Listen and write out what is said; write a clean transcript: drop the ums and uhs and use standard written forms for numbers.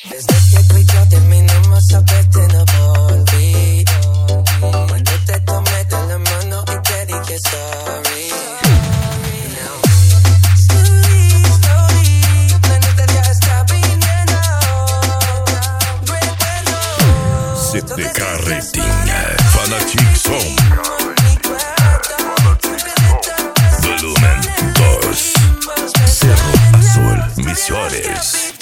Desde que tú y yo terminamos, sabes, te no volví. Cuando te tomé de la mano y te dije sorry. Slowly, slowly, la neta ya está viniendo. Recuerdo. CPK Rating, Fanatic Song, Volumen 2, Cerro Azul, Misiones.